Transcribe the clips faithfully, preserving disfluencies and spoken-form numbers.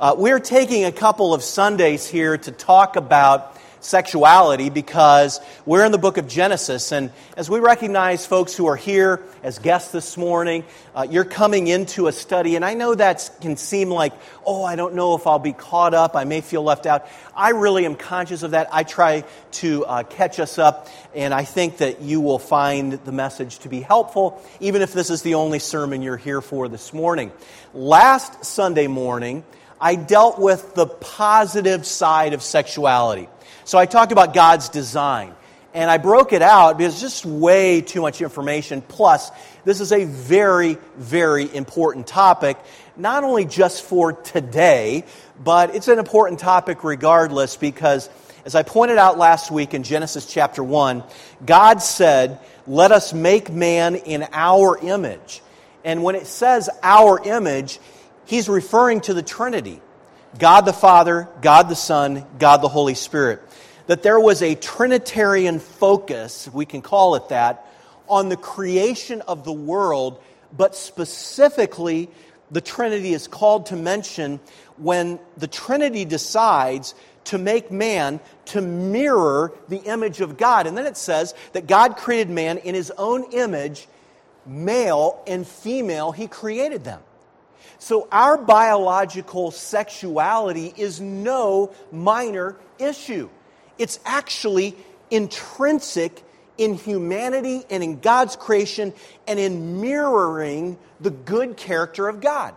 Uh, we're taking a couple of Sundays here to talk about sexuality because we're in the book of Genesis, and as we recognize folks who are here as guests this morning, uh, you're coming into a study, and I know that can seem like, oh, I don't know if I'll be caught up, I may feel left out. I really am conscious of that. I try to uh, catch us up, and I think that you will find the message to be helpful, even if this is the only sermon you're here for this morning. Last Sunday morning, I dealt with the positive side of sexuality. So I talked about God's design, and I broke it out because it's just way too much information. Plus, this is a very, very important topic, not only just for today, but it's an important topic regardless because, as I pointed out last week in Genesis chapter one, God said, "Let us make man in our image." And when it says our image, He's referring to the Trinity, God the Father, God the Son, God the Holy Spirit. That there was a Trinitarian focus, we can call it that, on the creation of the world, but specifically the Trinity is called to mention when the Trinity decides to make man to mirror the image of God. And then it says that God created man in His own image, male and female, He created them. So our biological sexuality is no minor issue. It's actually intrinsic in humanity and in God's creation and in mirroring the good character of God.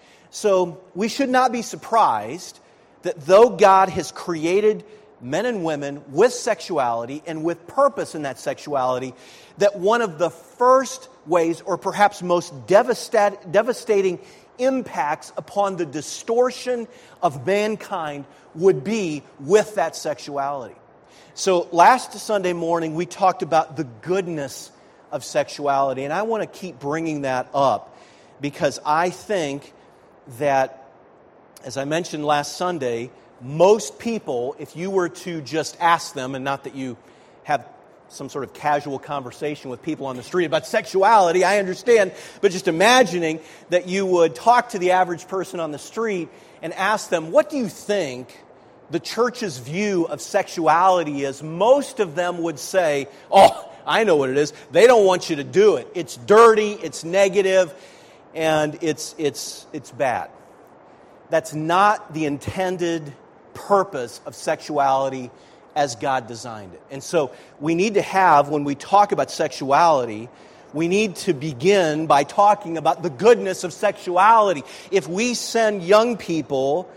So we should not be surprised that though God has created men and women with sexuality and with purpose in that sexuality, that one of the first ways, or perhaps most devastat- devastating impacts upon the distortion of mankind would be with that sexuality. So last Sunday morning we talked about the goodness of sexuality, and I want to keep bringing that up because I think that, as I mentioned last Sunday, most people, if you were to just ask them, and not that you have some sort of casual conversation with people on the street about sexuality, I understand, but just imagining that you would talk to the average person on the street and ask them, what do you think the church's view of sexuality is? Most of them would say, oh, I know what it is. They don't want you to do it. It's dirty, it's negative, and it's it's it's bad. That's not the intended purpose of sexuality as God designed it. And so we need to have, when we talk about sexuality, we need to begin by talking about the goodness of sexuality. If we send young people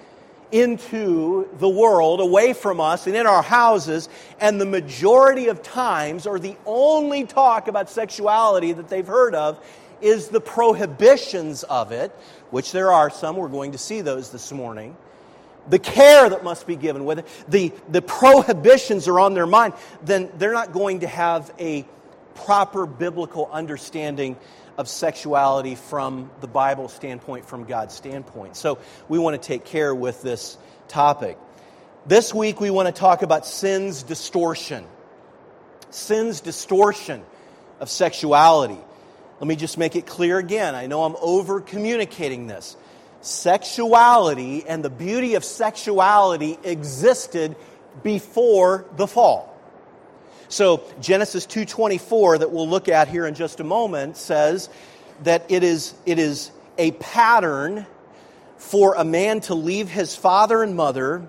into the world, away from us and in our houses, and the majority of times, or the only talk about sexuality that they've heard of, is the prohibitions of it, which there are some, we're going to see those this morning, the care that must be given with it, the, the prohibitions are on their mind, then they're not going to have a proper biblical understanding of sexuality from the Bible standpoint, from God's standpoint. So we want to take care with this topic. This week we want to talk about sin's distortion. Sin's distortion of sexuality. Let me just make it clear again. I know I'm over-communicating this. Sexuality and the beauty of sexuality existed before the fall. So Genesis two twenty-four that we'll look at here in just a moment says that it is it is a pattern for a man to leave his father and mother,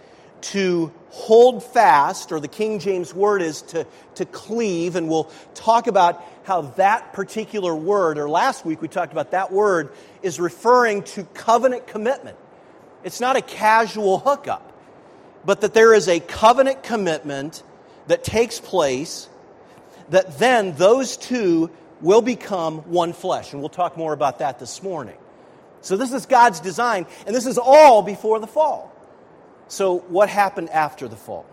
to hold fast, or the King James word is to, to cleave, and we'll talk about how that particular word, or last week we talked about that word, is referring to covenant commitment. It's not a casual hookup, but that there is a covenant commitment that takes place, that then those two will become one flesh. And we'll talk more about that this morning. So this is God's design, and this is all before the fall. So what happened after the fall?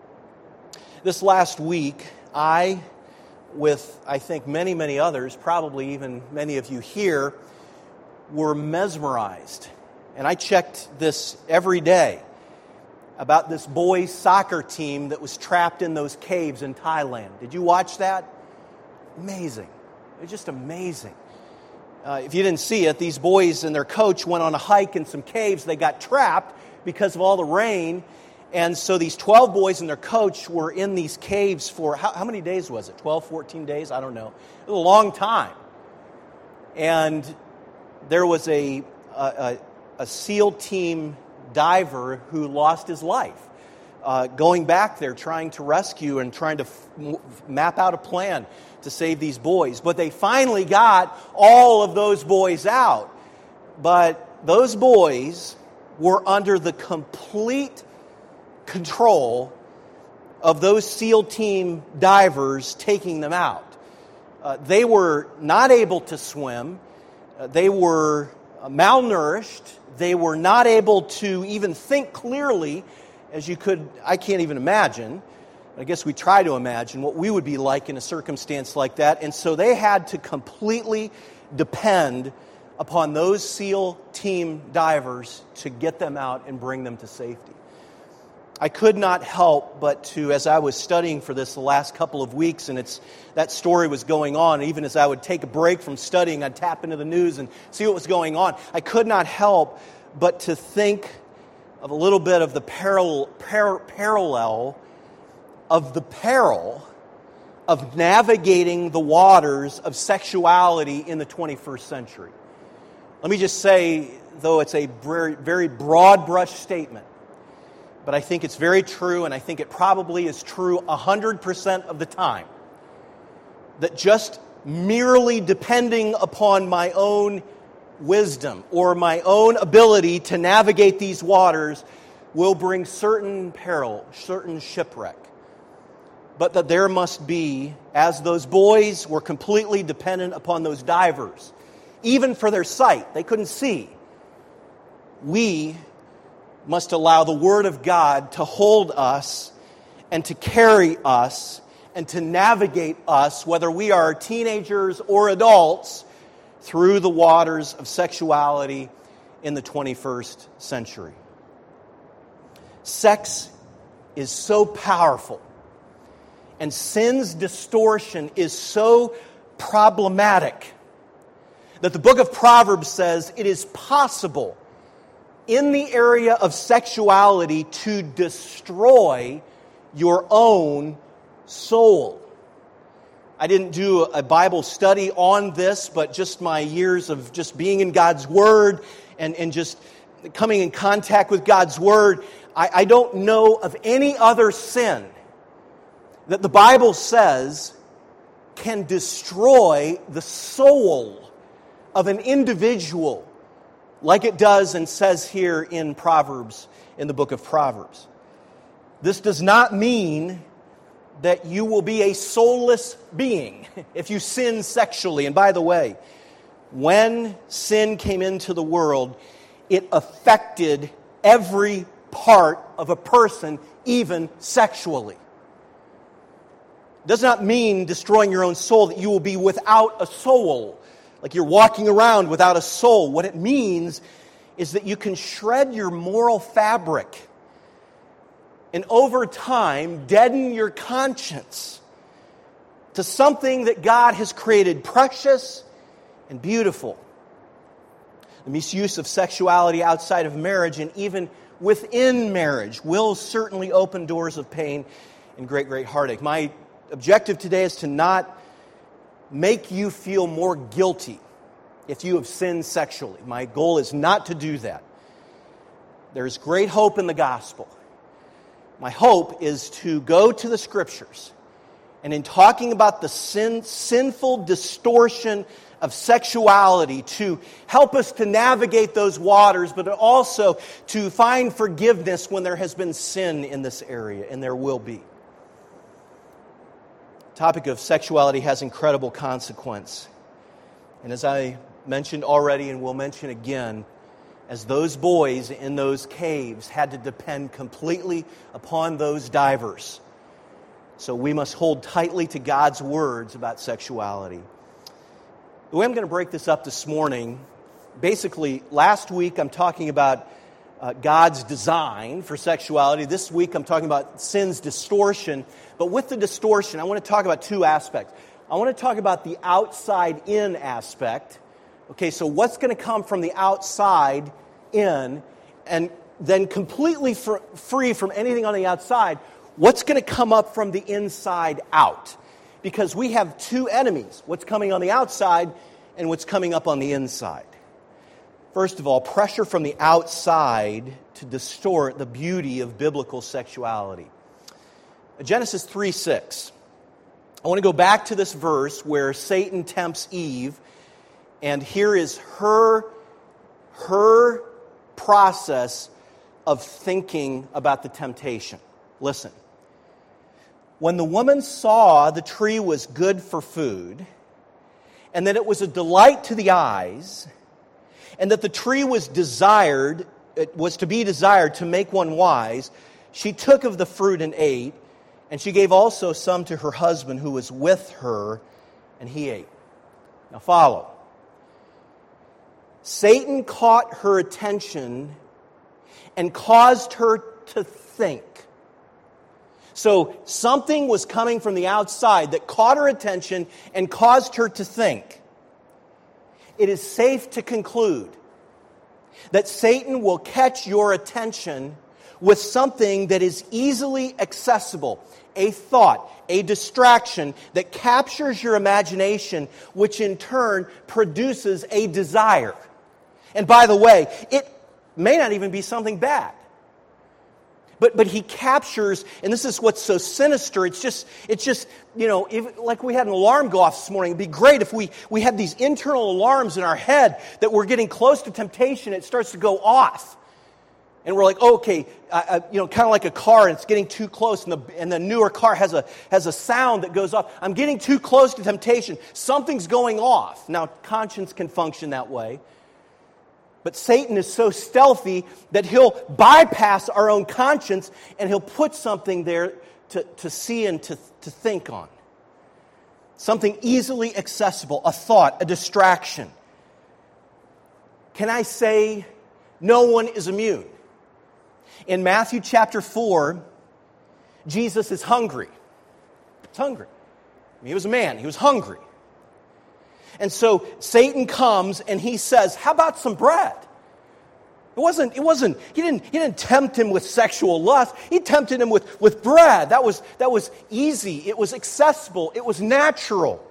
This last week, I, with I think many, many others, probably even many of you here, were mesmerized. And I checked this every day about this boys' soccer team that was trapped in those caves in Thailand. Did you watch that? Amazing. It's just amazing. Uh, if you didn't see it, these boys and their coach went on a hike in some caves. They got trapped because of all the rain. And so these twelve boys and their coach were in these caves for, how, how many days was it? twelve, fourteen days? I don't know. It was a long time. And there was a, a, a SEAL team diver who lost his life. Uh, going back there, trying to rescue and trying to f- map out a plan to save these boys. But they finally got all of those boys out. But those boys were under the complete control of those SEAL team divers taking them out. Uh, they were not able to swim. Uh, they were malnourished. They were not able to even think clearly, as you could, I can't even imagine. I guess we try to imagine what we would be like in a circumstance like that. And so they had to completely depend upon those SEAL team divers to get them out and bring them to safety. I could not help but to, as I was studying for this the last couple of weeks, and it's that story was going on, even as I would take a break from studying, I'd tap into the news and see what was going on. I could not help but to think of a little bit of the parallel, par- parallel of the peril of navigating the waters of sexuality in the twenty-first century. Let me just say, though it's a very, very broad brush statement, but I think it's very true, and I think it probably is true one hundred percent of the time, that just merely depending upon my own wisdom or my own ability to navigate these waters will bring certain peril, certain shipwreck. But that there must be, as those boys were completely dependent upon those divers, even for their sight, they couldn't see, we must allow the Word of God to hold us and to carry us and to navigate us, whether we are teenagers or adults, through the waters of sexuality in the twenty-first century. Sex is so powerful, and sin's distortion is so problematic that the book of Proverbs says it is possible in the area of sexuality to destroy your own soul. I didn't do a Bible study on this, but just my years of just being in God's Word and, and just coming in contact with God's Word, I, I don't know of any other sin that the Bible says can destroy the soul of an individual like it does and says here in Proverbs, in the book of Proverbs. This does not mean that you will be a soulless being if you sin sexually. And by the way, when sin came into the world, it affected every part of a person, even sexually. It does not mean destroying your own soul that you will be without a soul, like you're walking around without a soul. What it means is that you can shred your moral fabric and over time deaden your conscience to something that God has created precious and beautiful. The misuse of sexuality outside of marriage and even within marriage will certainly open doors of pain and great, great heartache. My objective today is to not make you feel more guilty if you have sinned sexually. My goal is not to do that. There's great hope in the gospel. My hope is to go to the Scriptures and in talking about the sin, sinful distortion of sexuality, to help us to navigate those waters, but also to find forgiveness when there has been sin in this area, and there will be. The topic of sexuality has incredible consequence. And as I mentioned already and will mention again, as those boys in those caves had to depend completely upon those divers. So we must hold tightly to God's words about sexuality. The way I'm going to break this up this morning, basically last week I'm talking about uh, God's design for sexuality. This week I'm talking about sin's distortion. But with the distortion, I want to talk about two aspects. I want to talk about the outside-in aspect Okay, so what's going to come from the outside in, and then completely fr- free from anything on the outside, what's going to come up from the inside out? Because we have two enemies, what's coming on the outside and what's coming up on the inside. First of all, pressure from the outside to distort the beauty of biblical sexuality. Genesis three six. I want to go back to this verse where Satan tempts Eve, and here is her, her process of thinking about the temptation. Listen. When the woman saw the tree was good for food, and that it was a delight to the eyes, and that the tree was desired, it was to be desired to make one wise, she took of the fruit and ate, and she gave also some to her husband who was with her, and he ate. Now follow. Satan caught her attention and caused her to think. So something was coming from the outside that caught her attention and caused her to think. It is safe to conclude that Satan will catch your attention with something that is easily accessible, a thought, a distraction that captures your imagination, which in turn produces a desire. And by the way, it may not even be something bad. But but he captures, and this is what's so sinister, it's just, it's just you know, if, like we had an alarm go off this morning, it'd be great if we, we had these internal alarms in our head that we're getting close to temptation, it starts to go off. And we're like, oh, okay, uh, you know, kind of like a car, and it's getting too close, and the, and the newer car has a, has a sound that goes off. I'm getting too close to temptation. Something's going off. Now, conscience can function that way. But Satan is so stealthy that he'll bypass our own conscience and he'll put something there to, to see and to, to think on. Something easily accessible, a thought, a distraction. Can I say no one is immune? In Matthew chapter four, Jesus is hungry. He's hungry. I mean, he was a man. He was hungry. And so Satan comes and he says, how about some bread? It wasn't, it wasn't, he didn't, he didn't tempt him with sexual lust. He tempted him with, with bread. That was, that was easy. It was accessible. It was natural.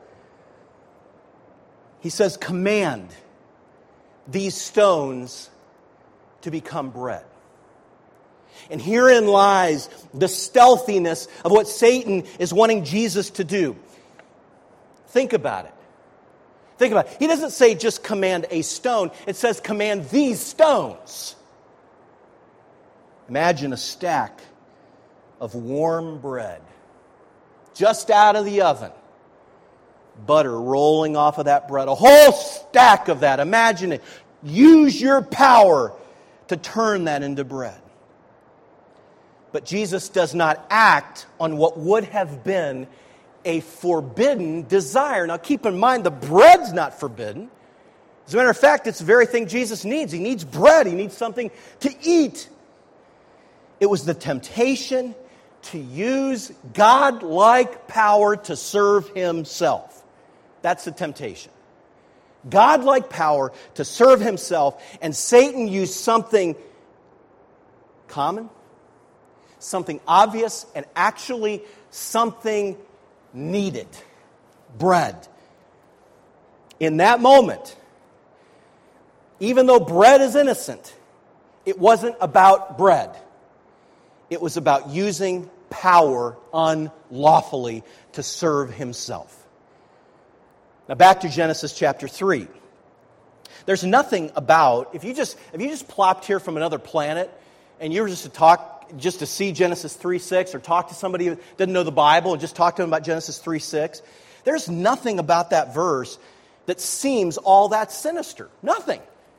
He says, command these stones to become bread. And herein lies the stealthiness of what Satan is wanting Jesus to do. Think about it. Think about it. He doesn't say just command a stone. It says command these stones. Imagine a stack of warm bread just out of the oven. Butter rolling off of that bread. A whole stack of that. Imagine it. Use your power to turn that into bread. But Jesus does not act on what would have been a forbidden desire. Now keep in mind, the bread's not forbidden. As a matter of fact, it's the very thing Jesus needs. He needs bread. He needs something to eat. It was the temptation to use God-like power to serve himself. That's the temptation. God-like power to serve himself, and Satan used something common, something obvious, and actually something needed. Bread. In that moment, even though bread is innocent, it wasn't about bread. It was about using power unlawfully to serve himself. Now back to Genesis chapter three. There's nothing about, if you just if you just plopped here from another planet and you were just to talk just to see Genesis three six, or talk to somebody who doesn't know the Bible and just talk to them about Genesis three six, there's nothing about that verse that seems all that sinister. Nothing.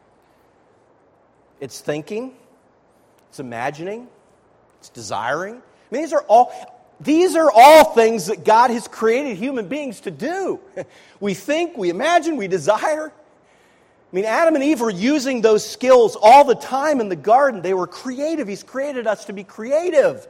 It's thinking, it's imagining, it's desiring. I mean, these are all these are all things that God has created human beings to do. We think, we imagine, we desire. I mean, Adam and Eve were using those skills all the time in the garden. They were creative. He's created us to be creative.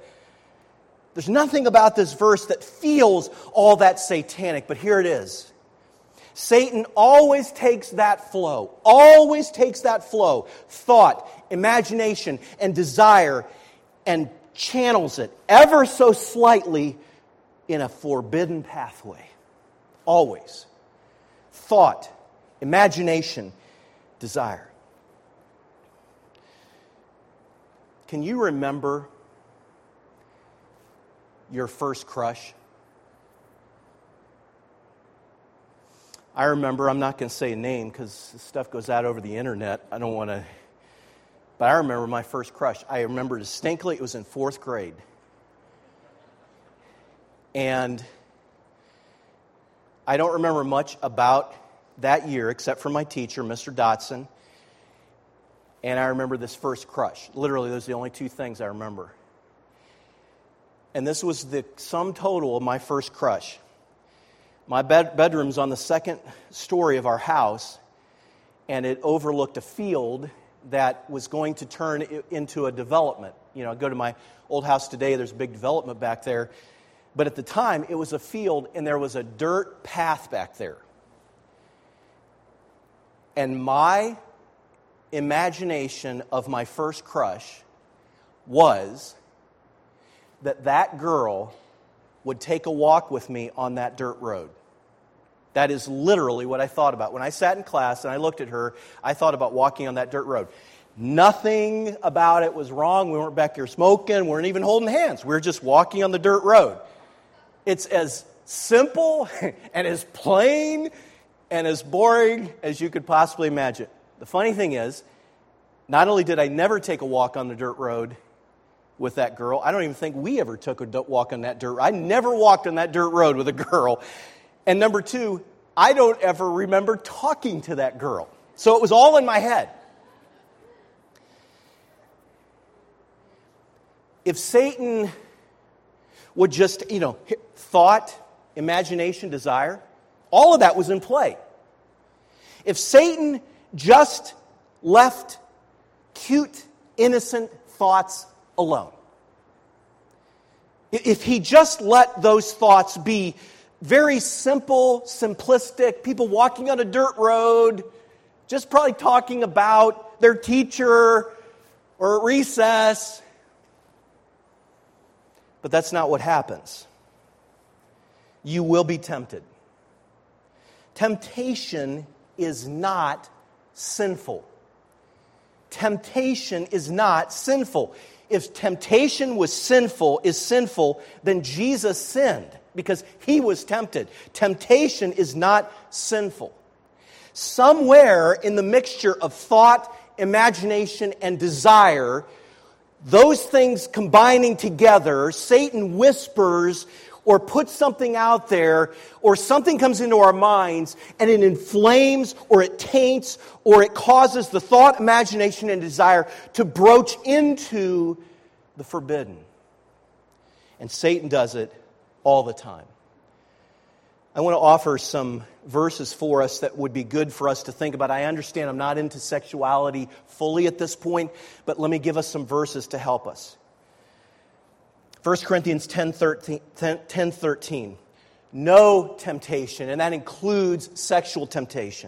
There's nothing about this verse that feels all that satanic, but here it is. Satan always takes that flow, always takes that flow, thought, imagination, and desire, and channels it ever so slightly in a forbidden pathway. Always. Thought, imagination, desire. Can you remember your first crush? I remember, I'm not going to say a name because this stuff goes out over the internet. I don't want to, but I remember my first crush. I remember distinctly, it was in fourth grade. And I don't remember much about that year except for my teacher, Mister Dotson. And I remember this first crush. Literally, those are the only two things I remember. And this was the sum total of my first crush. My bed- bedroom's on the second story of our house, and it overlooked a field that was going to turn into a development. You know, I go to my old house today, there's a big development back there. But at the time, it was a field, and there was a dirt path back there. And my imagination of my first crush was that that girl would take a walk with me on that dirt road. That is literally what I thought about. When I sat in class and I looked at her, I thought about walking on that dirt road. Nothing about it was wrong. We weren't back here smoking. We weren't even holding hands. We were just walking on the dirt road. It's as simple and as plain and as boring as you could possibly imagine. The funny thing is, not only did I never take a walk on the dirt road with that girl, I don't even think we ever took a walk on that dirt road. I never walked on that dirt road with a girl. And number two, I don't ever remember talking to that girl. So it was all in my head. If Satan would just, you know, thought, imagination, desire, all of that was in play. If Satan just left cute, innocent thoughts alone, if he just let those thoughts be very simple, simplistic, people walking on a dirt road, just probably talking about their teacher or at recess. But that's not what happens. You will be tempted. Temptation is not sinful. Temptation is not sinful. If temptation was sinful, is sinful, then Jesus sinned because he was tempted. Temptation is not sinful. Somewhere in the mixture of thought, imagination, and desire, those things combining together, Satan whispers or puts something out there, or something comes into our minds, and it inflames, or it taints, or it causes the thought, imagination, and desire to broach into the forbidden. And Satan does it all the time. I want to offer some verses for us that would be good for us to think about. I understand I'm not into sexuality fully at this point, but let me give us some verses to help us. First Corinthians ten thirteen. No temptation, and that includes sexual temptation,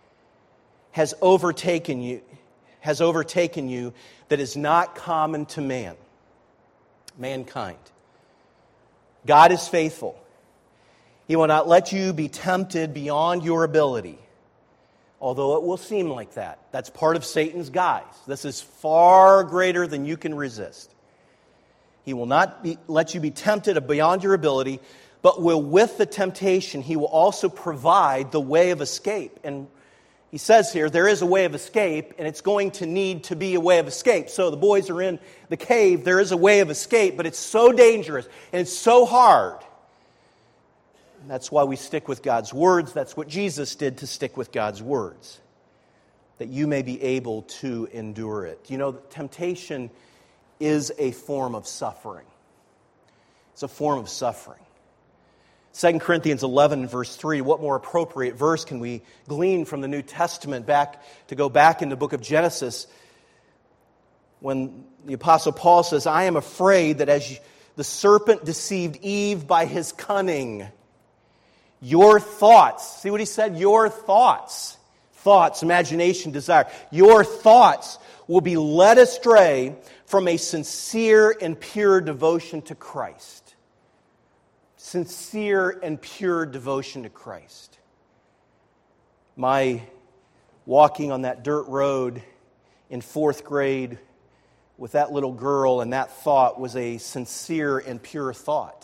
has overtaken you, has overtaken you that is not common to man, mankind. God is faithful. He will not let you be tempted beyond your ability, although it will seem like that. That's part of Satan's guise. This is far greater than you can resist. He will not be, let you be tempted beyond your ability, but will, with the temptation, he will also provide the way of escape. And he says here, there is a way of escape, and it's going to need to be a way of escape. So the boys are in the cave, there is a way of escape, but it's so dangerous, and it's so hard. And that's why we stick with God's words. That's what Jesus did to stick with God's words, that you may be able to endure it. You know, temptation is a form of suffering. It's a form of suffering. Second Corinthians eleven, verse three, what more appropriate verse can we glean from the New Testament back to go back in the book of Genesis when the Apostle Paul says, I am afraid that as the serpent deceived Eve by his cunning, Your thoughts. See what he said? Your thoughts. Thoughts, imagination, desire. Your thoughts will be led astray from a sincere and pure devotion to Christ. Sincere and pure devotion to Christ. My walking on that dirt road in fourth grade with that little girl and that thought was a sincere and pure thought.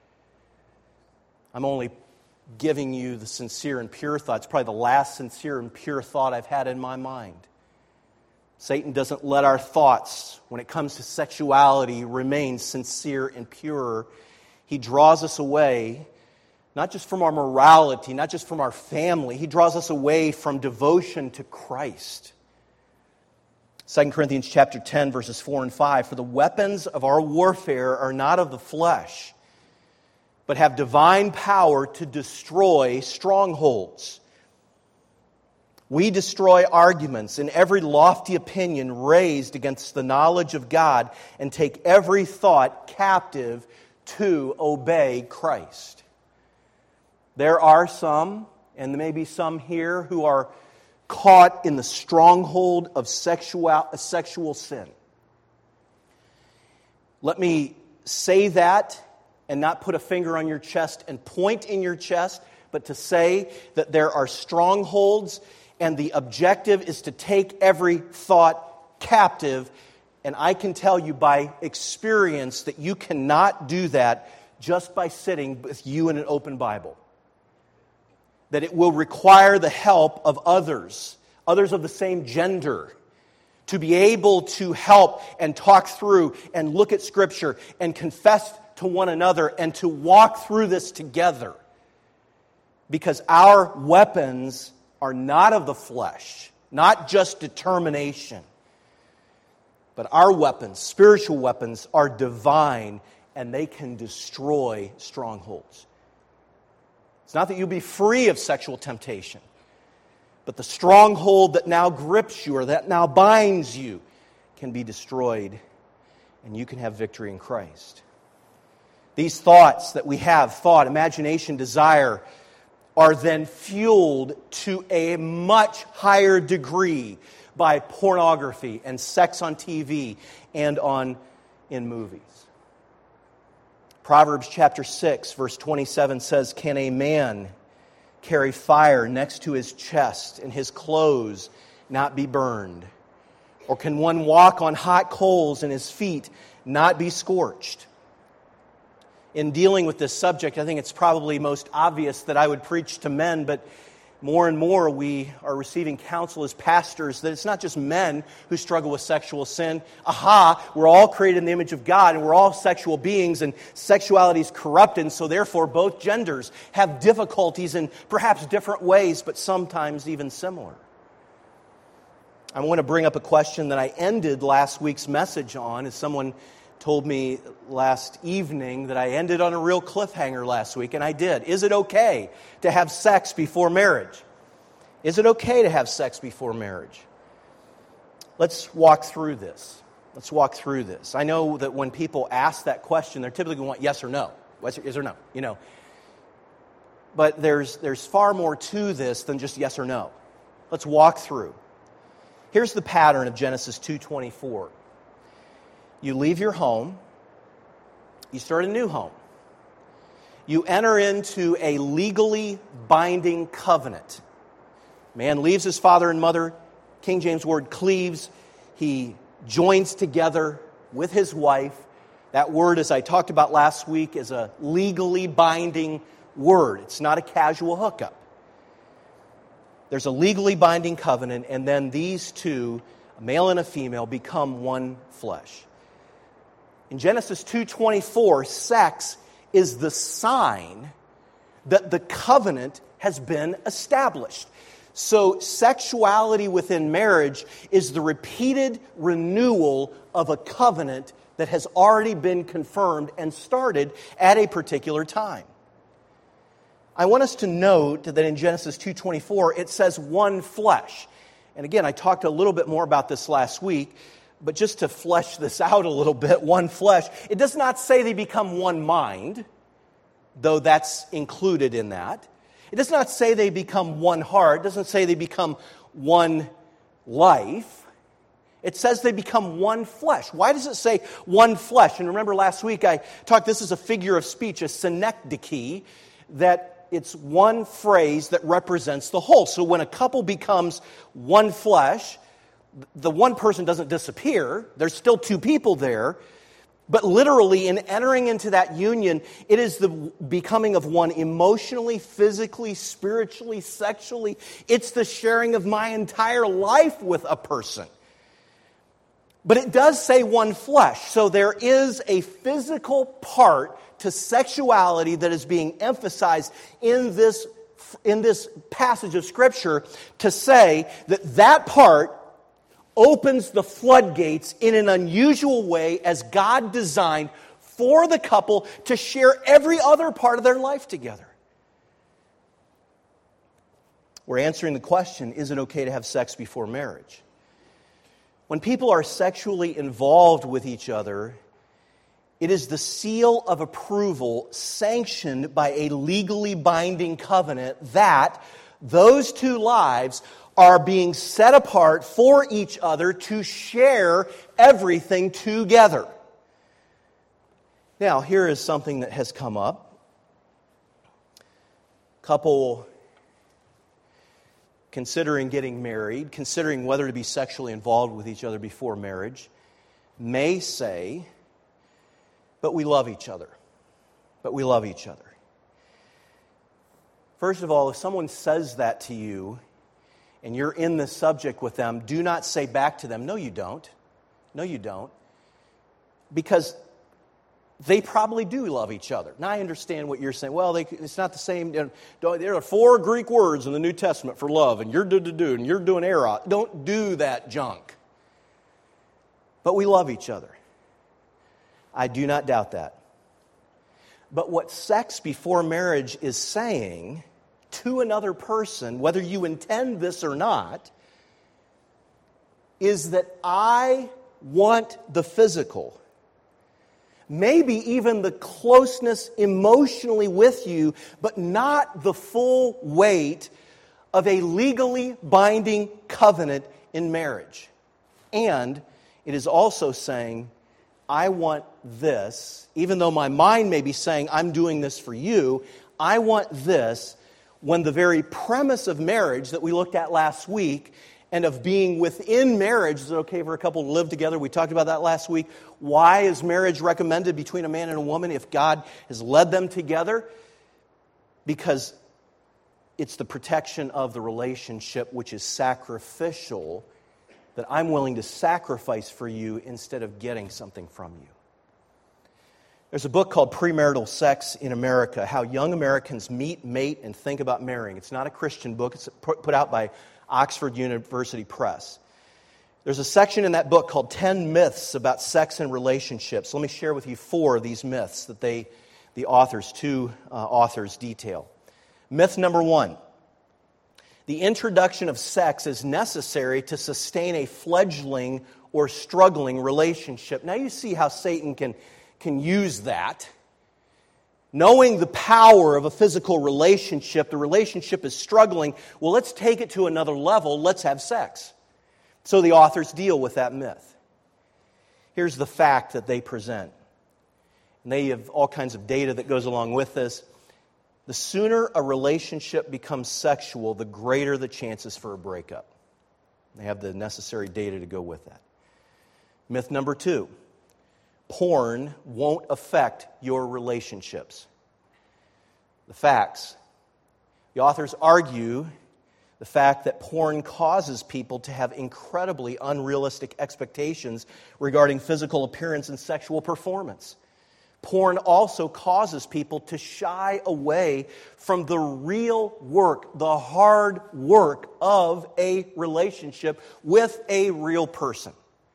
I'm only giving you the sincere and pure thought. It's probably the last sincere and pure thought I've had in my mind. Satan doesn't let our thoughts, when it comes to sexuality, remain sincere and pure. He draws us away, not just from our morality, not just from our family. He draws us away from devotion to Christ. Second Corinthians chapter ten, verses four and five, for the weapons of our warfare are not of the flesh, but have divine power to destroy strongholds. We destroy arguments and every lofty opinion raised against the knowledge of God and take every thought captive to obey Christ. There are some, and there may be some here, who are caught in the stronghold of sexual, sexual sin. Let me say that and not put a finger on your chest and point in your chest, but to say that there are strongholds and the objective is to take every thought captive. And I can tell you by experience that you cannot do that just by sitting with you in an open Bible. That it will require the help of others, others of the same gender, to be able to help and talk through and look at Scripture and confess to one another and to walk through this together. Because our weapons are not of the flesh, not just determination, but our weapons, spiritual weapons, are divine and they can destroy strongholds. It's not that you'll be free of sexual temptation, but the stronghold that now grips you or that now binds you can be destroyed and you can have victory in Christ. These thoughts that we have, thought, imagination, desire, are then fueled to a much higher degree by pornography and sex on T V and on in movies. Proverbs chapter six, verse twenty-seven says, can a man carry fire next to his chest and his clothes not be burned? Or can one walk on hot coals and his feet not be scorched? In dealing with this subject, I think it's probably most obvious that I would preach to men, but more and more we are receiving counsel as pastors that it's not just men who struggle with sexual sin. Aha, we're all created in the image of God and we're all sexual beings and sexuality is corrupted, and so therefore both genders have difficulties in perhaps different ways, but sometimes even similar. I want to bring up a question that I ended last week's message on, as someone told me last evening that I ended on a real cliffhanger last week, and I did. Is it okay to have sex before marriage? Is it okay to have sex before marriage? Let's walk through this. Let's walk through this. I know that when people ask that question, they're typically going to want yes or no. Yes or no, you know. But there's, there's far more to this than just yes or no. Let's walk through. Here's the pattern of Genesis two twenty-four. You leave your home, you start a new home. You enter into a legally binding covenant. Man leaves his father and mother, King James word cleaves, he joins together with his wife. That word, as I talked about last week, is a legally binding word. It's not a casual hookup. There's a legally binding covenant, and then these two, a male and a female, become one flesh. In Genesis two twenty-four, sex is the sign that the covenant has been established. So sexuality within marriage is the repeated renewal of a covenant that has already been confirmed and started at a particular time. I want us to note that in Genesis two twenty-four, it says one flesh. And again, I talked a little bit more about this last week. But just to flesh this out a little bit, one flesh, it does not say they become one mind, though that's included in that. It does not say they become one heart. It doesn't say they become one life. It says they become one flesh. Why does it say one flesh? And remember last week I talked, this is a figure of speech, a synecdoche, that it's one phrase that represents the whole. So when a couple becomes one flesh, the one person doesn't disappear. There's still two people there. But literally, in entering into that union, it is the becoming of one emotionally, physically, spiritually, sexually. It's the sharing of my entire life with a person. But it does say one flesh. So there is a physical part to sexuality that is being emphasized in this, in this passage of Scripture to say that that part opens the floodgates in an unusual way as God designed for the couple to share every other part of their life together. We're answering the question, is it okay to have sex before marriage? When people are sexually involved with each other, it is the seal of approval sanctioned by a legally binding covenant that those two lives are being set apart for each other to share everything together. Now, here is something that has come up. Couple considering getting married, considering whether to be sexually involved with each other before marriage, may say, but we love each other. But we love each other. First of all, if someone says that to you, and you're in the subject with them, do not say back to them, no you don't. No you don't. Because they probably do love each other. Now I understand what you're saying. Well, they, it's not the same. You know, there are four Greek words in the New Testament for love, and you're do-do-do, and you're doing eros. Don't do that junk. But we love each other. I do not doubt that. But what sex before marriage is saying to another person, whether you intend this or not, is that I want the physical. Maybe even the closeness emotionally with you, but not the full weight of a legally binding covenant in marriage. And it is also saying, I want this, even though my mind may be saying, I'm doing this for you, I want this, when the very premise of marriage that we looked at last week and of being within marriage, is it okay for a couple to live together? We talked about that last week. Why is marriage recommended between a man and a woman if God has led them together? Because it's the protection of the relationship which is sacrificial, that I'm willing to sacrifice for you instead of getting something from you. There's a book called Premarital Sex in America, How Young Americans Meet, Mate, and Think About Marrying. It's not a Christian book. It's put out by Oxford University Press. There's a section in that book called ten Myths About Sex and Relationships. Let me share with you four of these myths that they, the authors, two uh, authors detail. Myth number one. The introduction of sex is necessary to sustain a fledgling or struggling relationship. Now you see how Satan can, can use that. Knowing the power of a physical relationship, the relationship is struggling. Well, let's take it to another level. Let's have sex. So the authors deal with that myth. Here's the fact that they present. And they have all kinds of data that goes along with this. The sooner a relationship becomes sexual, the greater the chances for a breakup. They have the necessary data to go with that. Myth number two. Porn won't affect your relationships. The facts. The authors argue the fact that porn causes people to have incredibly unrealistic expectations regarding physical appearance and sexual performance. Porn also causes people to shy away from the real work, the hard work of a relationship with a real person.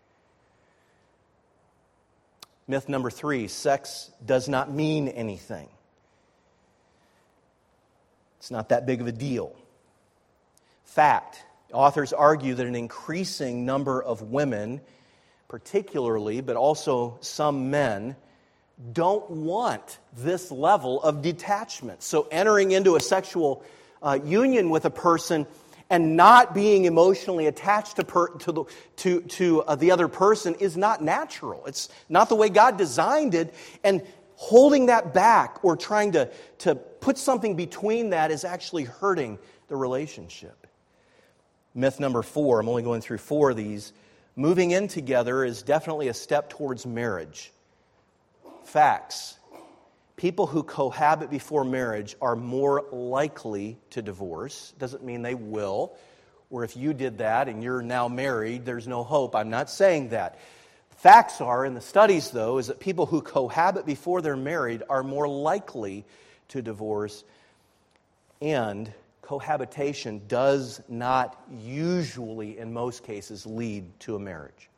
Myth number three, sex does not mean anything. It's not that big of a deal. Fact, authors argue that an increasing number of women, particularly, but also some men, don't want this level of detachment. So entering into a sexual uh, union with a person and not being emotionally attached to per, to the, to, to uh, the other person is not natural. It's not the way God designed it. And holding that back or trying to, to put something between that is actually hurting the relationship. Myth number four, I'm only going through four of these. Moving in together is definitely a step towards marriage. Facts. People who cohabit before marriage are more likely to divorce. Doesn't mean they will. Or if you did that and you're now married, there's no hope. I'm not saying that. Facts are, in the studies though, is that people who cohabit before they're married are more likely to divorce. And cohabitation does not usually, in most cases, lead to a marriage.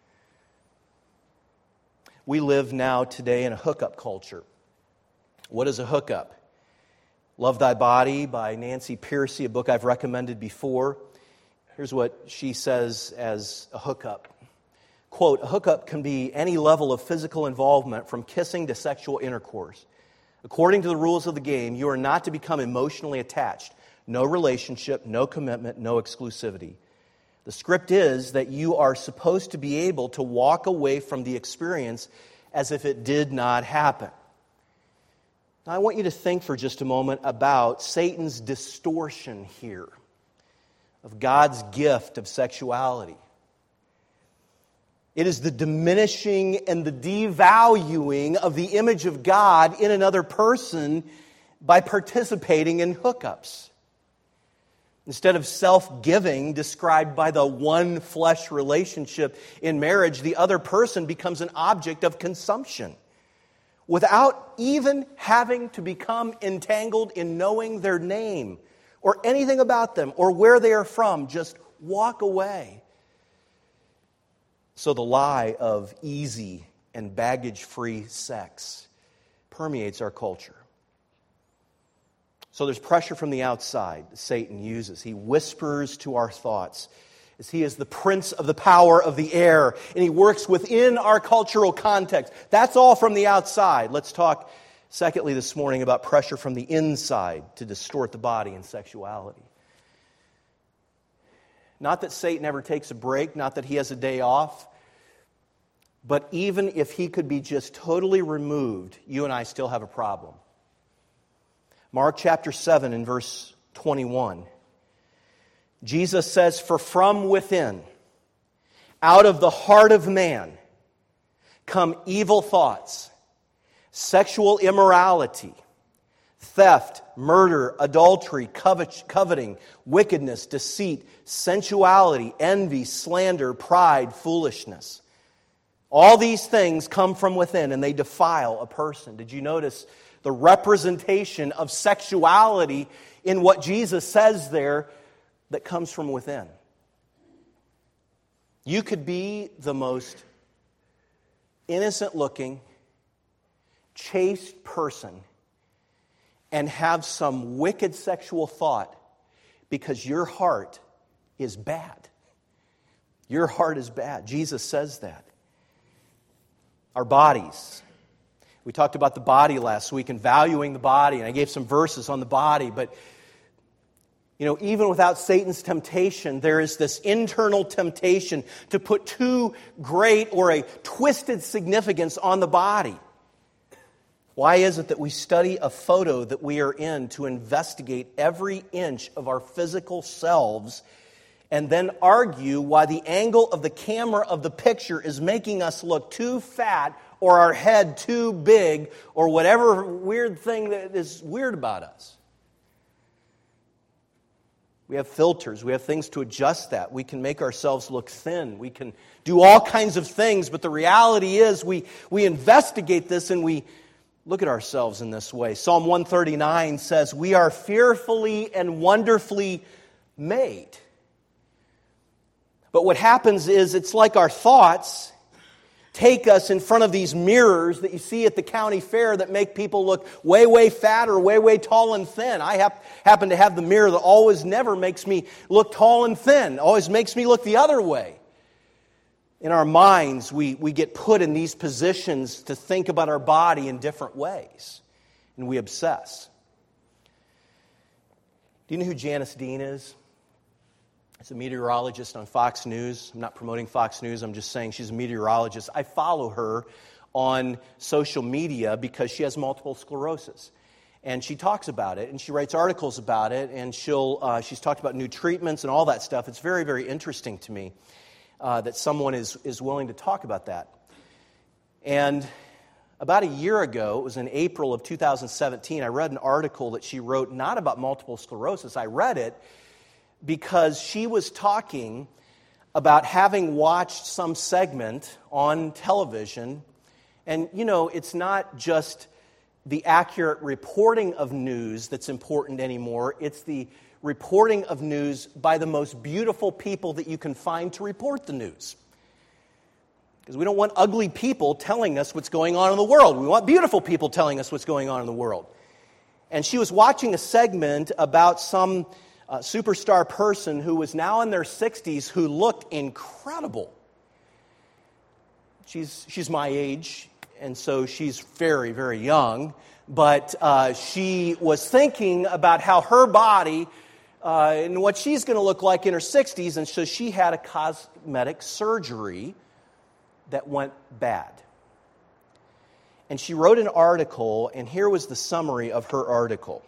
We live now today in a hookup culture. What is a hookup? Love Thy Body by Nancy Pearcey, a book I've recommended before. Here's what she says as a hookup. Quote, a hookup can be any level of physical involvement from kissing to sexual intercourse. According to the rules of the game, you are not to become emotionally attached. No relationship, no commitment, no exclusivity. The script is that you are supposed to be able to walk away from the experience as if it did not happen. Now, I want you to think for just a moment about Satan's distortion here of God's gift of sexuality. It is the diminishing and the devaluing of the image of God in another person by participating in hookups. Instead of self-giving, described by the one flesh relationship in marriage, the other person becomes an object of consumption without even having to become entangled in knowing their name or anything about them or where they are from. Just walk away. So the lie of easy and baggage-free sex permeates our culture. So there's pressure from the outside that Satan uses. He whispers to our thoughts as he is the prince of the power of the air, and he works within our cultural context. That's all from the outside. Let's talk, secondly, this morning about pressure from the inside to distort the body and sexuality. Not that Satan ever takes a break, not that he has a day off, but even if he could be just totally removed, you and I still have a problem. Mark chapter seven and verse twenty-one. Jesus says, for from within, out of the heart of man, come evil thoughts, sexual immorality, theft, murder, adultery, covet, coveting, wickedness, deceit, sensuality, envy, slander, pride, foolishness. All these things come from within and they defile a person. Did you notice the representation of sexuality in what Jesus says there that comes from within? You could be the most innocent-looking, chaste person and have some wicked sexual thought because your heart is bad. Your heart is bad. Jesus says that. Our bodies. We talked about the body last week and valuing the body, and I gave some verses on the body, but you know, even without Satan's temptation, there is this internal temptation to put too great or a twisted significance on the body. Why is it that we study a photo that we are in to investigate every inch of our physical selves and then argue why the angle of the camera of the picture is making us look too fat or our head too big or whatever weird thing that is weird about us? We have filters. We have things to adjust that. We can make ourselves look thin. We can do all kinds of things, but the reality is we, we investigate this and we look at ourselves in this way. Psalm one thirty-nine says, we are fearfully and wonderfully made. But what happens is it's like our thoughts take us in front of these mirrors that you see at the county fair that make people look way, way fat or way, way tall and thin. I hap- happen to have the mirror that always never makes me look tall and thin, always makes me look the other way. In our minds, we, we get put in these positions to think about our body in different ways, and we obsess. Do you know who Janice Dean is? She's a meteorologist on Fox News. I'm not promoting Fox News. I'm just saying she's a meteorologist. I follow her on social media because she has multiple sclerosis. And she talks about it, and she writes articles about it, and she'll uh, she's talked about new treatments and all that stuff. It's very, very interesting to me uh, that someone is, is willing to talk about that. And about a year ago, it was in April of two thousand seventeen, I read an article that she wrote not about multiple sclerosis. I read it because she was talking about having watched some segment on television. And, you know, it's not just the accurate reporting of news that's important anymore. It's the reporting of news by the most beautiful people that you can find to report the news. Because we don't want ugly people telling us what's going on in the world. We want beautiful people telling us what's going on in the world. And she was watching a segment about some uh, superstar person who was now in their sixties who looked incredible. She's, she's my age, and so she's very, very young. But uh, she was thinking about how her body uh, and what she's going to look like in her sixties, and so she had a cosmetic surgery that went bad. And she wrote an article, and here was the summary of her article.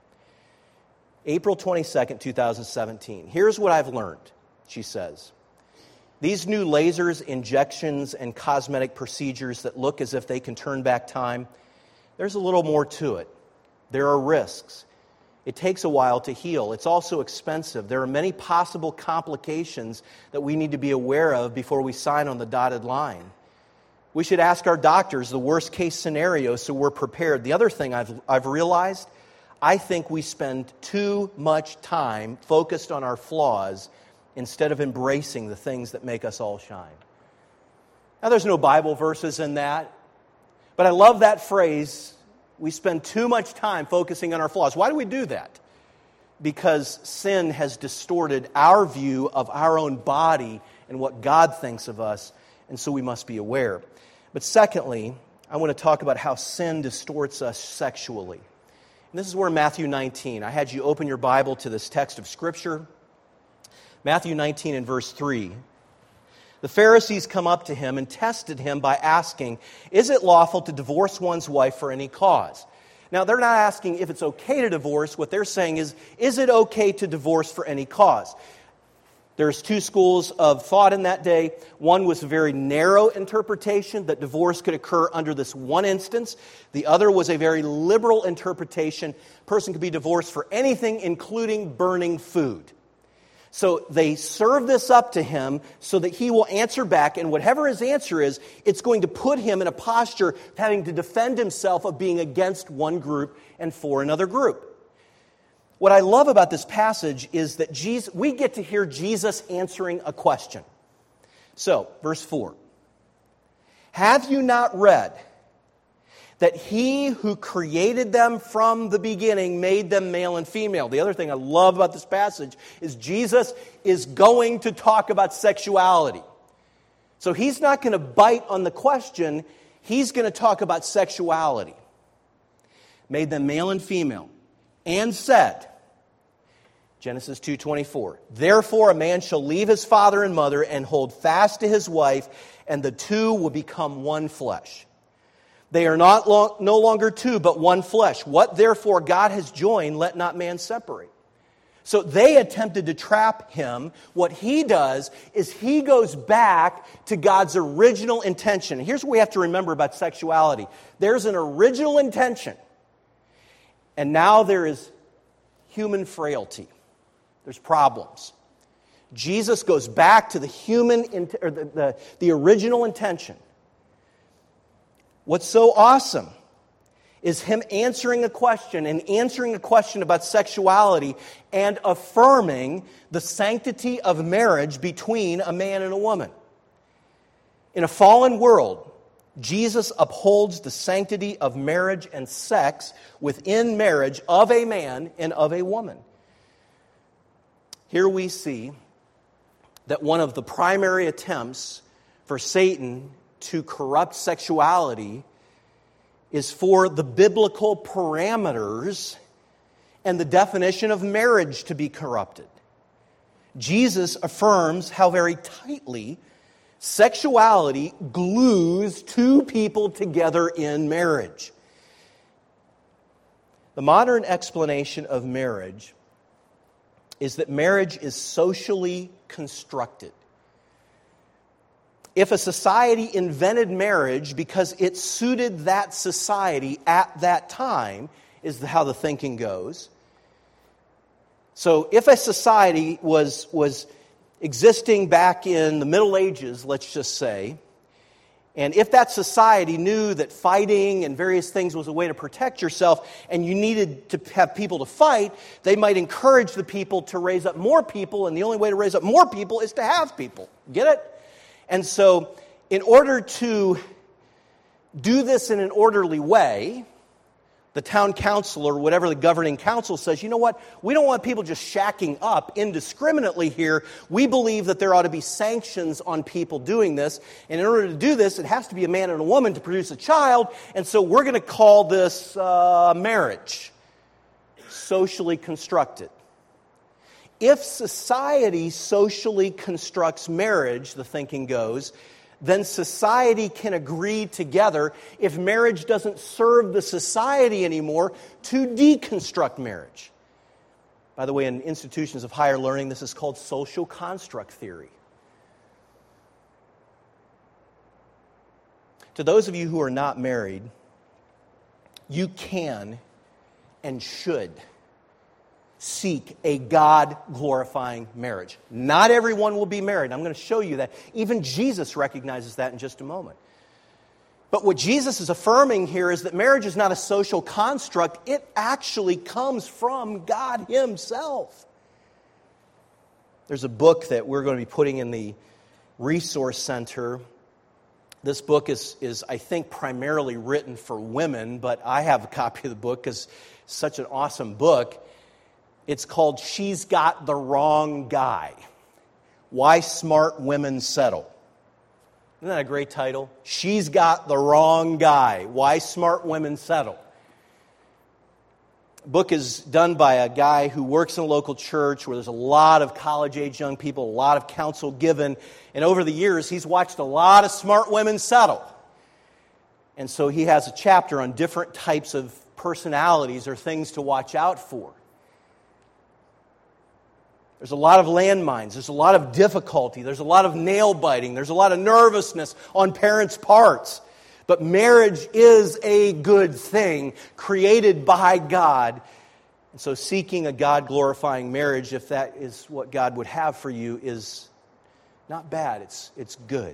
April twenty-second, twenty seventeen. Here's what I've learned, she says. These new lasers, injections, and cosmetic procedures that look as if they can turn back time, there's a little more to it. There are risks. It takes a while to heal. It's also expensive. There are many possible complications that we need to be aware of before we sign on the dotted line. We should ask our doctors the worst case scenario so we're prepared. The other thing I've, I've realized, I think we spend too much time focused on our flaws instead of embracing the things that make us all shine. Now, there's no Bible verses in that, but I love that phrase, we spend too much time focusing on our flaws. Why do we do that? Because sin has distorted our view of our own body and what God thinks of us, and so we must be aware. But secondly, I want to talk about how sin distorts us sexually. And this is where Matthew nineteen, I had you open your Bible to this text of Scripture. Matthew nineteen and verse three. The Pharisees come up to him and tested him by asking, is it lawful to divorce one's wife for any cause? Now, they're not asking if it's okay to divorce. What they're saying is, is it okay to divorce for any cause? There's two schools of thought in that day. One was a very narrow interpretation that divorce could occur under this one instance. The other was a very liberal interpretation. A person could be divorced for anything, including burning food. So they serve this up to him so that he will answer back, and whatever his answer is, it's going to put him in a posture of having to defend himself of being against one group and for another group. What I love about this passage is that Jesus, we get to hear Jesus answering a question. So, verse four. Have you not read that he who created them from the beginning made them male and female? The other thing I love about this passage is Jesus is going to talk about sexuality. So he's not going to bite on the question, he's going to talk about sexuality. Made them male and female, and said, Genesis two twenty-four, therefore a man shall leave his father and mother and hold fast to his wife, and the two will become one flesh. They are not long, no longer two, but one flesh. What therefore God has joined, let not man separate. So they attempted to trap him. What he does is he goes back to God's original intention. Here's what we have to remember about sexuality. There's an original intention, and now there is human frailty. There's problems. Jesus goes back to the human, or the, the, the original intention. What's so awesome is him answering a question and answering a question about sexuality and affirming the sanctity of marriage between a man and a woman. In a fallen world, Jesus upholds the sanctity of marriage and sex within marriage of a man and of a woman. Here we see that one of the primary attempts for Satan to corrupt sexuality is for the biblical parameters and the definition of marriage to be corrupted. Jesus affirms how very tightly sexuality glues two people together in marriage. The modern explanation of marriage is that marriage is socially constructed. If a society invented marriage because it suited that society at that time, is how the thinking goes. So if a society was, was existing back in the Middle Ages, let's just say, and if that society knew that fighting and various things was a way to protect yourself, and you needed to have people to fight, they might encourage the people to raise up more people, and the only way to raise up more people is to have people. Get it? And so, in order to do this in an orderly way, the town council or whatever the governing council says, you know what, we don't want people just shacking up indiscriminately here. We believe that there ought to be sanctions on people doing this. And in order to do this, it has to be a man and a woman to produce a child. And so we're going to call this uh, marriage, socially constructed. If society socially constructs marriage, the thinking goes, then society can agree together, if marriage doesn't serve the society anymore, to deconstruct marriage. By the way, in institutions of higher learning, this is called social construct theory. To those of you who are not married, you can and should seek a God-glorifying marriage. Not everyone will be married. I'm going to show you that. Even Jesus recognizes that in just a moment. But what Jesus is affirming here is that marriage is not a social construct. It actually comes from God Himself. There's a book that we're going to be putting in the Resource Center. This book is, is, I think, primarily written for women, but I have a copy of the book because it's such an awesome book. It's called She's Got the Wrong Guy. Why Smart Women Settle. Isn't that a great title? She's Got the Wrong Guy. Why Smart Women Settle. The book is done by a guy who works in a local church where there's a lot of college-age young people, a lot of counsel given. And over the years, he's watched a lot of smart women settle. And so he has a chapter on different types of personalities or things to watch out for. There's a lot of landmines. There's a lot of difficulty. There's a lot of nail biting. There's a lot of nervousness on parents' parts. But marriage is a good thing created by God. And so seeking a God-glorifying marriage, if that is what God would have for you, is not bad. It's, it's good.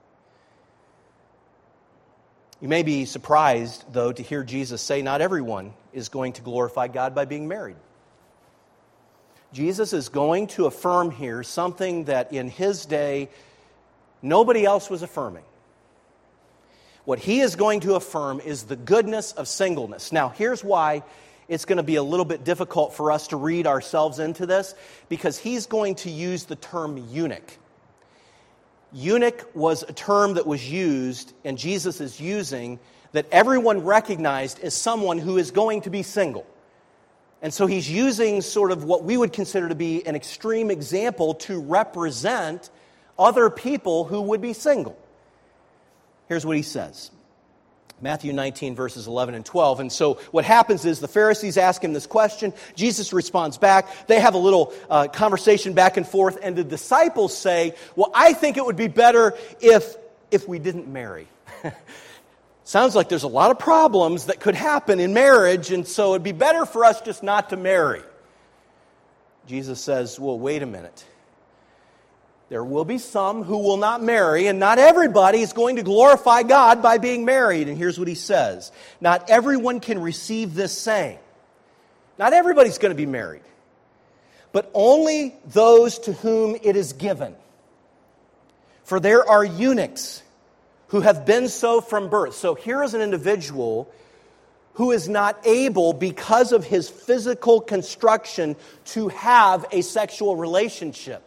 You may be surprised, though, to hear Jesus say not everyone is going to glorify God by being married. Jesus is going to affirm here something that in His day nobody else was affirming. What He is going to affirm is the goodness of singleness. Now, here's why it's going to be a little bit difficult for us to read ourselves into this, because He's going to use the term eunuch. Eunuch was a term that was used, and Jesus is using, that everyone recognized as someone who is going to be single. And so He's using sort of what we would consider to be an extreme example to represent other people who would be single. Here's what He says. Matthew nineteen, verses eleven and twelve. And so what happens is the Pharisees ask Him this question. Jesus responds back. They have a little uh, conversation back and forth. And the disciples say, well, I think it would be better if, if we didn't marry. Sounds like there's a lot of problems that could happen in marriage, and so it'd be better for us just not to marry. Jesus says, well, wait a minute. There will be some who will not marry, and not everybody is going to glorify God by being married. And here's what He says. Not everyone can receive this saying. Not everybody's going to be married, but only those to whom it is given. For there are eunuchs who have been so from birth. So here is an individual who is not able, because of his physical construction, to have a sexual relationship.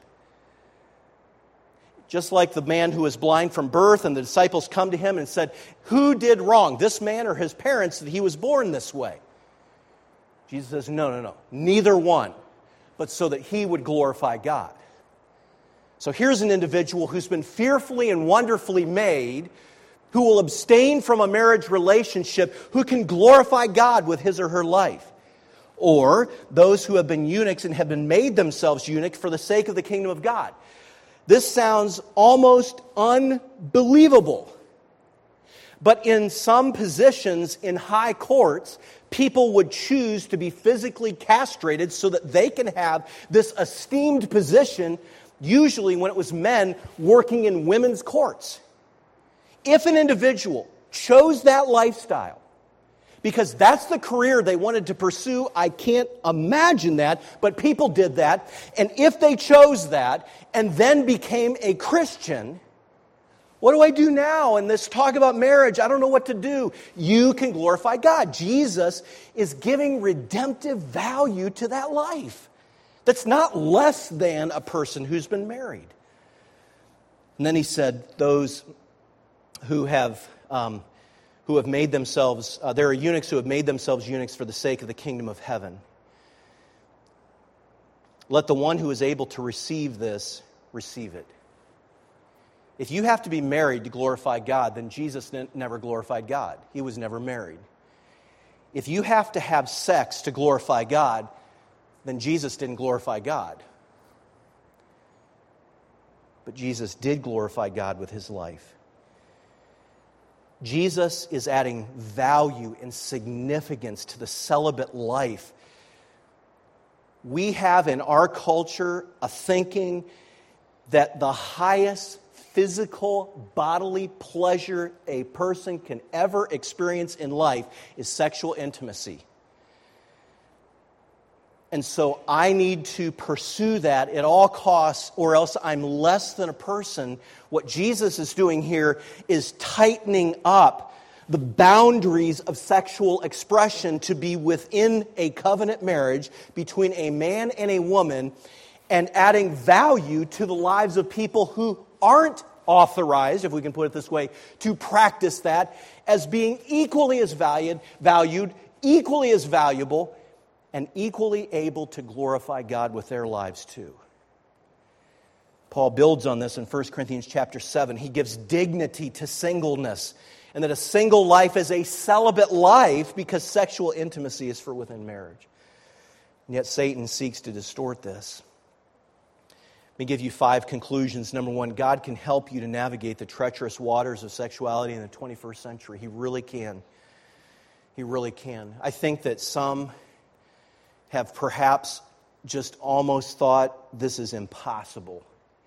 Just like the man who was blind from birth, and the disciples come to Him and said, who did wrong, this man or his parents, that he was born this way? Jesus says, no, no, no, neither one, but so that he would glorify God. So here's an individual who's been fearfully and wonderfully made, who will abstain from a marriage relationship, who can glorify God with his or her life. Or those who have been eunuchs and have been made themselves eunuchs for the sake of the kingdom of God. This sounds almost unbelievable. But in some positions in high courts, people would choose to be physically castrated so that they can have this esteemed position, usually when it was men working in women's courts. If an individual chose that lifestyle, because that's the career they wanted to pursue, I can't imagine that, but people did that. And if they chose that and then became a Christian, what do I do now? And this talk about marriage, I don't know what to do. You can glorify God. Jesus is giving redemptive value to that life. That's not less than a person who's been married. And then he said, those who have um, who have made themselves, uh, there are eunuchs who have made themselves eunuchs for the sake of the kingdom of heaven. Let the one who is able to receive this, receive it. If you have to be married to glorify God, then Jesus n- never glorified God. He was never married. If you have to have sex to glorify God, then Jesus didn't glorify God. But Jesus did glorify God with his life. Jesus is adding value and significance to the celibate life. We have in our culture a thinking that the highest physical, bodily pleasure a person can ever experience in life is sexual intimacy. And so I need to pursue that at all costs, or else I'm less than a person. What Jesus is doing here is tightening up the boundaries of sexual expression to be within a covenant marriage between a man and a woman, and adding value to the lives of people who aren't authorized, if we can put it this way, to practice that, as being equally as valued, valued, equally as valuable, and equally able to glorify God with their lives too. Paul builds on this in First Corinthians chapter seven. He gives dignity to singleness, and that a single life is a celibate life because sexual intimacy is for within marriage. And yet Satan seeks to distort this. Let me give you five conclusions. Number one, God can help you to navigate the treacherous waters of sexuality in the twenty-first century. He really can. He really can. I think that some have perhaps just almost thought this is impossible.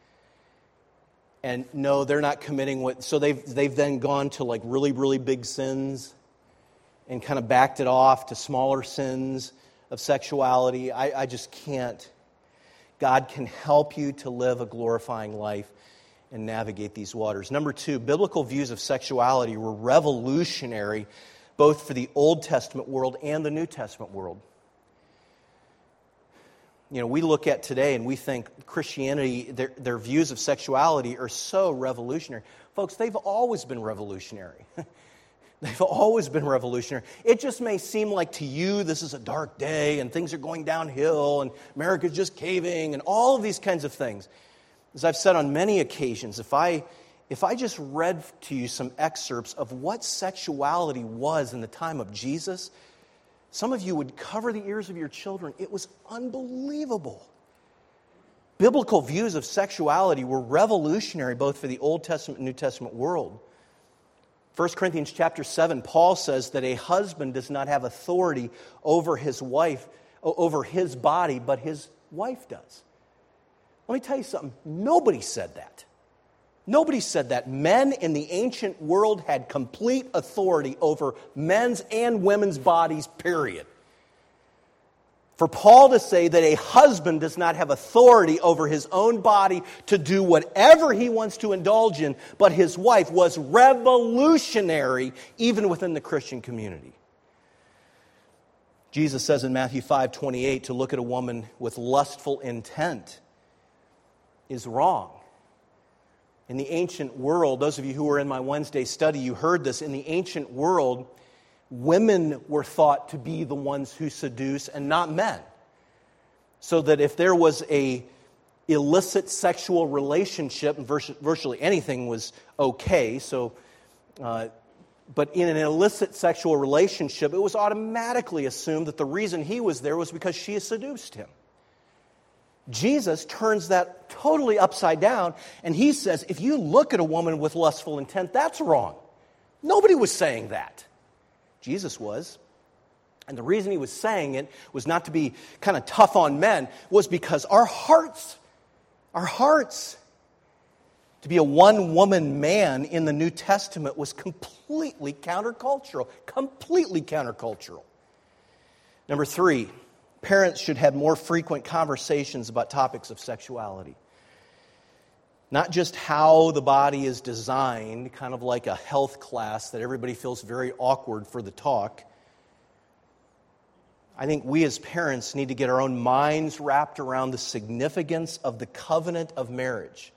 And no, they're not committing what, so they've they've then gone to like really, really big sins and kind of backed it off to smaller sins of sexuality. I, I just can't. God can help you to live a glorifying life and navigate these waters. Number two, biblical views of sexuality were revolutionary both for the Old Testament world and the New Testament world. You know, we look at today and we think Christianity, their, their views of sexuality are so revolutionary. Folks, they've always been revolutionary. They've always been revolutionary. It just may seem like to you this is a dark day and things are going downhill and America's just caving and all of these kinds of things. As I've said on many occasions, if I if I just read to you some excerpts of what sexuality was in the time of Jesus, some of you would cover the ears of your children. It was unbelievable. Biblical views of sexuality were revolutionary both for the Old Testament and New Testament world. First Corinthians chapter seven, Paul says that a husband does not have authority over his wife, over his body, but his wife does. Let me tell you something. Nobody said that. Nobody said that. Men in the ancient world had complete authority over men's and women's bodies, period. For Paul to say that a husband does not have authority over his own body to do whatever he wants to indulge in, but his wife, was revolutionary even within the Christian community. Jesus says in Matthew five twenty-eight, to look at a woman with lustful intent is wrong. In the ancient world, those of you who were in my Wednesday study, you heard this. In the ancient world, women were thought to be the ones who seduce and not men. So that if there was a illicit sexual relationship, virtually anything was okay. So, uh, but in an illicit sexual relationship, it was automatically assumed that the reason he was there was because she seduced him. Jesus turns that totally upside down, and he says, if you look at a woman with lustful intent, that's wrong. Nobody was saying that. Jesus was. And the reason he was saying it was not to be kind of tough on men, was because our hearts, our hearts, to be a one-woman man in the New Testament was completely countercultural, completely countercultural. Number three, parents should have more frequent conversations about topics of sexuality. Not just how the body is designed, kind of like a health class that everybody feels very awkward for the talk. I think we as parents need to get our own minds wrapped around the significance of the covenant of marriage.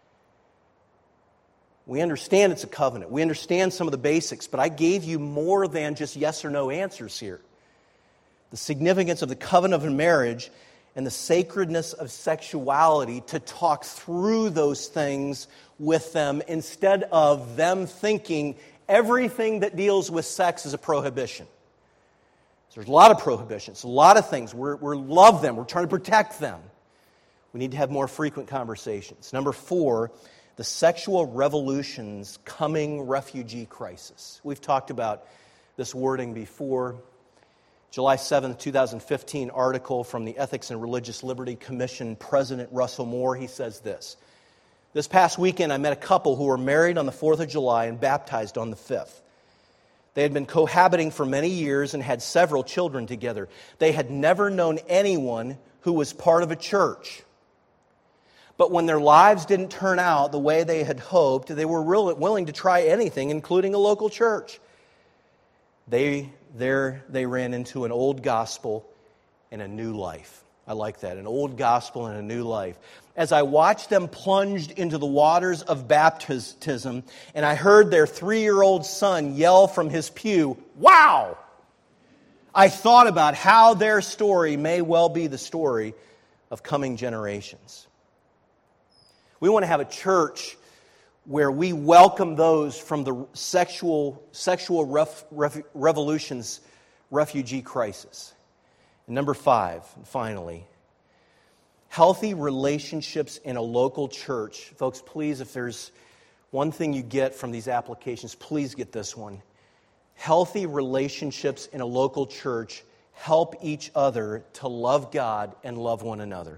We understand it's a covenant. We understand some of the basics, but I gave you more than just yes or no answers here. The significance of the covenant of marriage and the sacredness of sexuality, to talk through those things with them instead of them thinking everything that deals with sex is a prohibition. There's a lot of prohibitions, a lot of things. We're, we love them. We're trying to protect them. We need to have more frequent conversations. Number four, the sexual revolution's coming refugee crisis. We've talked about this wording before. July seventh, twenty fifteen article from the Ethics and Religious Liberty Commission, President Russell Moore, he says this. This past weekend, I met a couple who were married on the fourth of July and baptized on the fifth. They had been cohabiting for many years and had several children together. They had never known anyone who was part of a church. But when their lives didn't turn out the way they had hoped, they were really willing to try anything, including a local church. They there they ran into an old gospel and a new life. I like that, an old gospel and a new life. As I watched them plunged into the waters of baptism, and I heard their three-year-old son yell from his pew, "Wow!" I thought about how their story may well be the story of coming generations. We want to have a church where we welcome those from the sexual sexual ref, ref, revolution's refugee crisis. And number five, finally, healthy relationships in a local church. Folks, please, if there's one thing you get from these applications, please get this one. Healthy relationships in a local church help each other to love God and love one another.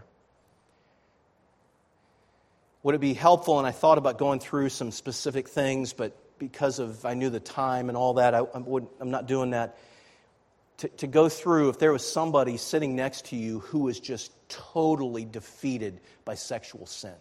Would it be helpful, and I thought about going through some specific things, but because of I knew the time and all that, I, I would, I'm not doing that, to, to go through if there was somebody sitting next to you who was just totally defeated by sexual sin.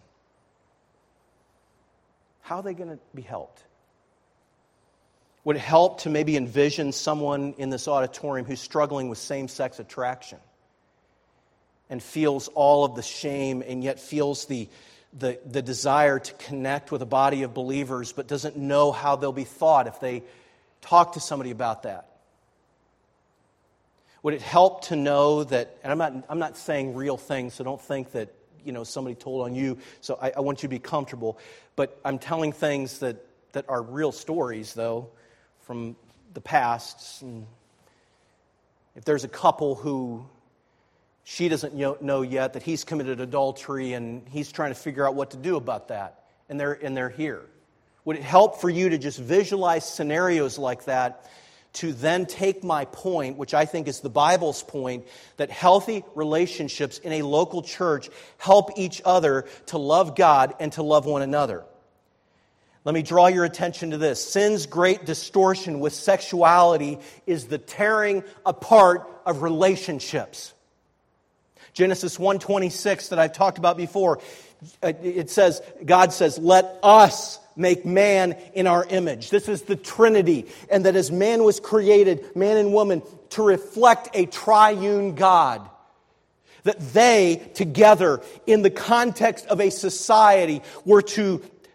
How are they going to be helped? Would it help to maybe envision someone in this auditorium who's struggling with same-sex attraction and feels all of the shame and yet feels the The, the desire to connect with a body of believers, but doesn't know how they'll be thought if they talk to somebody about that? Would it help to know that, and I'm not I'm not saying real things, so don't think that, you know, somebody told on you, so I, I want you to be comfortable, but I'm telling things that, that are real stories, though, from the past. And if there's a couple who she doesn't know yet that he's committed adultery and he's trying to figure out what to do about that, and they're and they're here. Would it help for you to just visualize scenarios like that to then take my point, which I think is the Bible's point, that healthy relationships in a local church help each other to love God and to love one another? Let me draw your attention to this. Sin's great distortion with sexuality is the tearing apart of relationships. Genesis one twenty-six that I've talked about before, it says, God says, let us make man in our image. This is the Trinity. And that as man was created, man and woman, to reflect a triune God. That they, together, in the context of a society, were to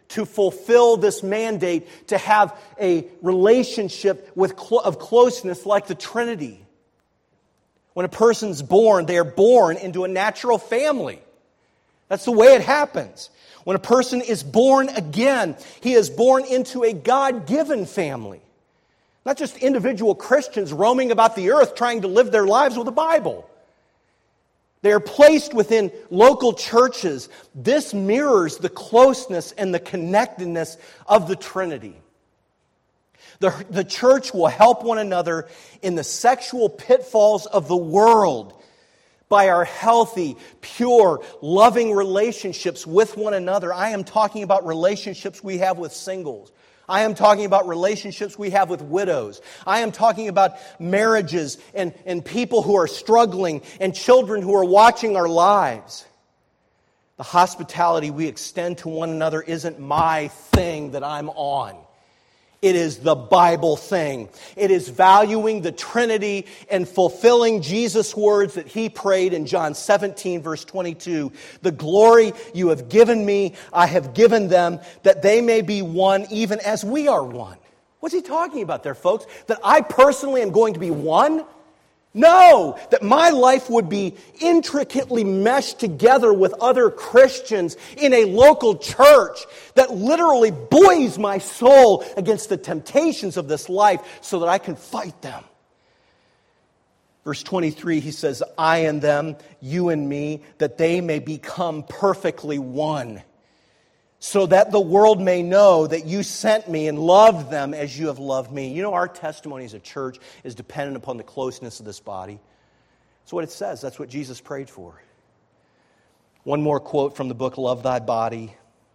to fulfill this mandate to have a relationship with clo- of closeness like the Trinity. When a person's born, they are born into a natural family. That's the way it happens. When a person is born again, he is born into a God-given family. Not just individual Christians roaming about the earth trying to live their lives with the Bible. They are placed within local churches. This mirrors the closeness and the connectedness of the Trinity. The, the church will help one another in the sexual pitfalls of the world by our healthy, pure, loving relationships with one another. I am talking about relationships we have with singles. I am talking about relationships we have with widows. I am talking about marriages and, and people who are struggling and children who are watching our lives. The hospitality we extend to one another isn't my thing that I'm on. It is the Bible thing. It is valuing the Trinity and fulfilling Jesus' words that He prayed in John seventeen, verse twenty-two. The glory you have given me, I have given them, that they may be one even as we are one. What's He talking about there, folks? That I personally am going to be one? No, that my life would be intricately meshed together with other Christians in a local church that literally buoys my soul against the temptations of this life so that I can fight them. Verse twenty-three, he says, I and them, you and me, that they may become perfectly one, so that the world may know that you sent me and loved them as you have loved me. You know, our testimony as a church is dependent upon the closeness of this body. That's what it says. That's what Jesus prayed for. One more quote from the book, Love Thy Body.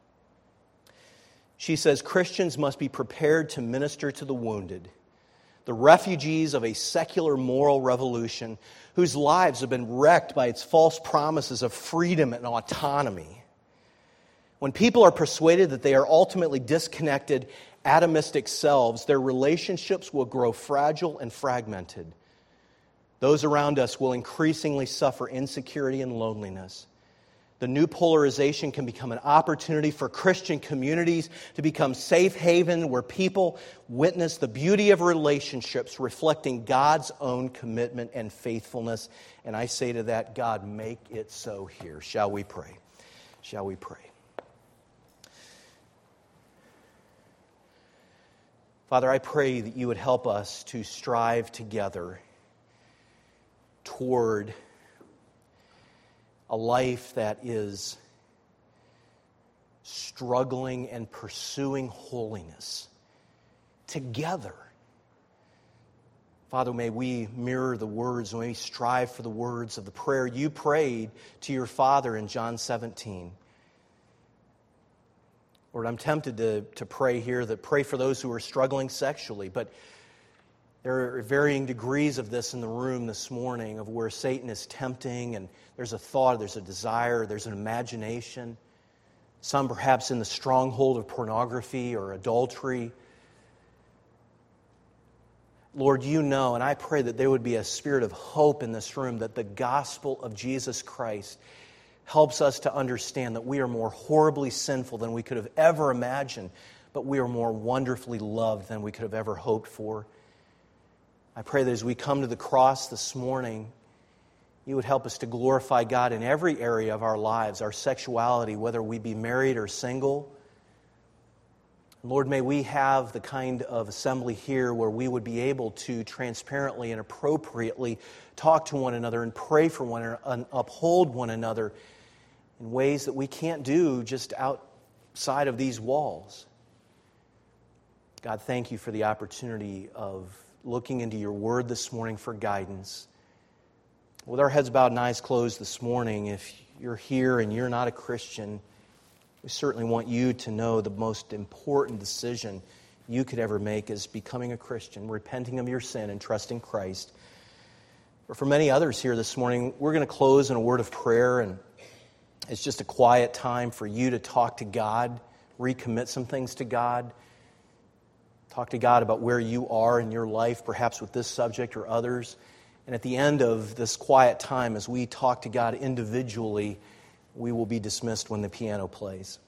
She says, Christians must be prepared to minister to the wounded, the refugees of a secular moral revolution whose lives have been wrecked by its false promises of freedom and autonomy. When people are persuaded that they are ultimately disconnected, atomistic selves, their relationships will grow fragile and fragmented. Those around us will increasingly suffer insecurity and loneliness. The new polarization can become an opportunity for Christian communities to become safe haven where people witness the beauty of relationships reflecting God's own commitment and faithfulness. And I say to that, God, make it so here. Shall we pray? Shall we pray? Father, I pray that you would help us to strive together toward a life that is struggling and pursuing holiness together. Father, may we mirror the words, may we strive for the words of the prayer you prayed to your Father in John seventeen. Lord, I'm tempted to, to pray here that pray for those who are struggling sexually, but there are varying degrees of this in the room this morning of where Satan is tempting, and there's a thought, there's a desire, there's an imagination. Some perhaps in the stronghold of pornography or adultery. Lord, you know, and I pray that there would be a spirit of hope in this room, that the gospel of Jesus Christ helps us to understand that we are more horribly sinful than we could have ever imagined, but we are more wonderfully loved than we could have ever hoped for. I pray that as we come to the cross this morning, you would help us to glorify God in every area of our lives, our sexuality, whether we be married or single. Lord, may we have the kind of assembly here where we would be able to transparently and appropriately talk to one another and pray for one another and uphold one another in ways that we can't do just outside of these walls. God, thank you for the opportunity of looking into your word this morning for guidance. With our heads bowed and eyes closed this morning, if you're here and you're not a Christian, we certainly want you to know the most important decision you could ever make is becoming a Christian, repenting of your sin and trusting Christ. But for many others here this morning, we're going to close in a word of prayer, and it's just a quiet time for you to talk to God, recommit some things to God, talk to God about where you are in your life, perhaps with this subject or others. And at the end of this quiet time, as we talk to God individually, we will be dismissed when the piano plays.